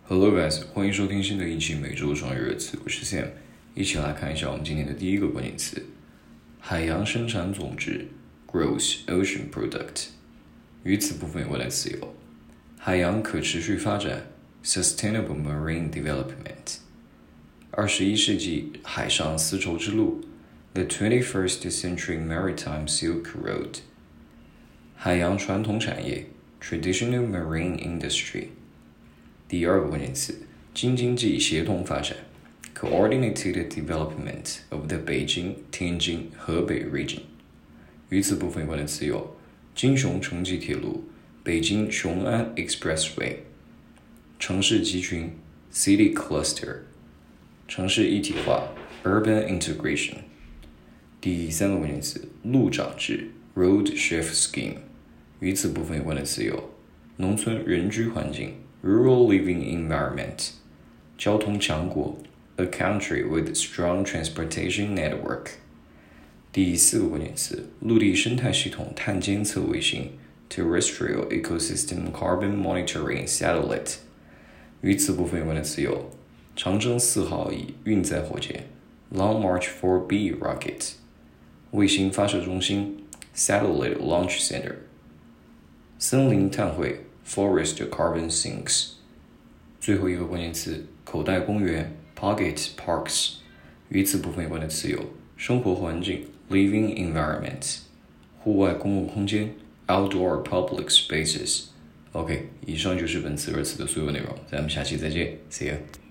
Hello guys，欢迎收听新的一期每周双语热词，我是 Sam， 一起来看一下我们今天的第一个关键词：海洋生产总值 （Gross Ocean Product）。与此部分有关的词有：海洋可持续发展 （Sustainable Marine Development）、21世纪海上丝绸之路 （The 21st Century Maritime Silk Road）、海洋传统产业 （Traditional Marine Industry）。第二个关键词，京津冀协同发展 （Coordinated Development of the Beijing-Tianjin-Hebei Region）。与此部分有关的词有：京雄城际铁路 （Beijing Xiong'an Expressway）、城市集群 （City Cluster）、城市一体化 （Urban Integration）。第三个关键词，路长制 （Road Shift Scheme）。与此部分有关的词有：农村人居环境 Rural living environment， 交通强国 A country with strong transportation network。 第四个关键词，陆地生态系统碳监测卫星 Terrestrial Ecosystem Carbon Monitoring Satellite。 与此部分有关的词有：长征4号乙运载火箭 Long March 4B Rocket， 卫星发射中心 Satellite Launch Center， 森林碳汇Forest carbon sinks。 最后一个关键词，口袋公园 Pocket Parks。 与此部分有关的词有：生活环境 Living environment， 户外公共空间 Outdoor public spaces。 OK， 以上就是本次热词的所有内容，咱们下期再见 See ya。